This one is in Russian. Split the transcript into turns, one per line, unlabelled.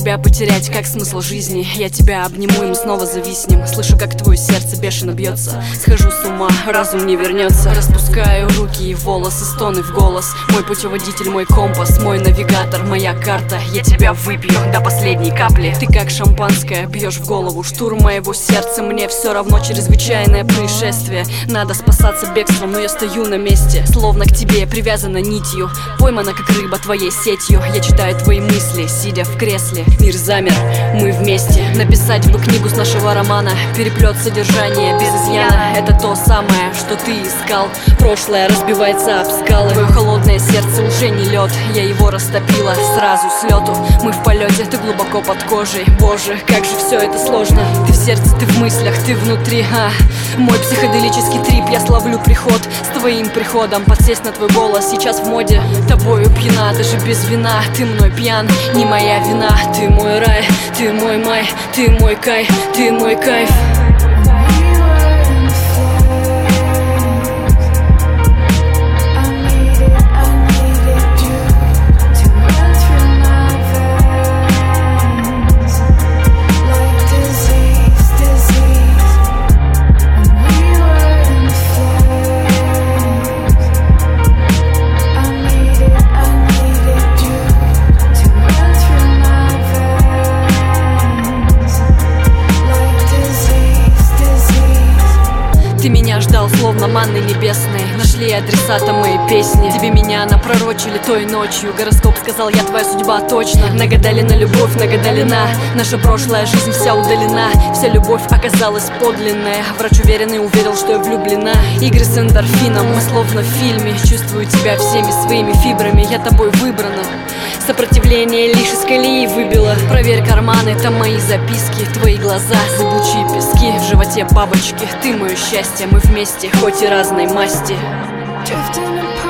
тебя потерять, как смысл жизни. Я тебя обниму, и мы снова зависнем. Слышу, как твое сердце бешено бьется. Схожу с ума, разум не вернется. Распускаю руки и волосы, стоны в голос. Мой путеводитель, мой компас, мой навигатор, моя карта. Я тебя выпью до последней капли. Ты как шампанское, бьешь в голову. Штурм моего сердца, мне все равно чрезвычайное происшествие. Надо спасаться бегством, но я стою на месте. Словно к тебе привязана нитью, поймана как рыба твоей сетью. Я читаю твои мысли, сидя в кресле. Мир замер, мы вместе. Написать бы книгу с нашего романа. Переплет содержания без изъяна. Это то самое, что ты искал. Прошлое разбивается об скалы. Твое холодное сердце уже не лед. Я его растопила сразу с лету. Мы в полете, ты глубоко под кожей. Боже, как же все это сложно. Ты в сердце, ты в мыслях, ты внутри. Мой психоделический трип, я славлю приход. С твоим приходом подсесть на твой голос сейчас в моде. Тобою пьяна, даже без вина. Ты мной пьян, не моя вина. Ты мой рай, ты мой май, ты мой кайф, ты мой кайф. Ты меня ждал, словно манны небесной. Нашли адресата моей песни. Тебе меня напророчили той ночью. Гороскоп сказал, я твоя судьба точно. Нагадали на любовь, нагадалена. Наша прошлая жизнь вся удалена. Вся любовь оказалась подлинная. Врач уверенный уверил, что я влюблена. Игры с эндорфином, мы словно в фильме. Чувствую тебя всеми своими фибрами. Я тобой выбрана. Сопротивление лишь из колеи выбило. Проверь карманы, там мои записки. Твои глаза, зыбучие пески. В животе бабочки, ты мое счастье. Мы вместе, хоть и разной масти.
Drifting apart.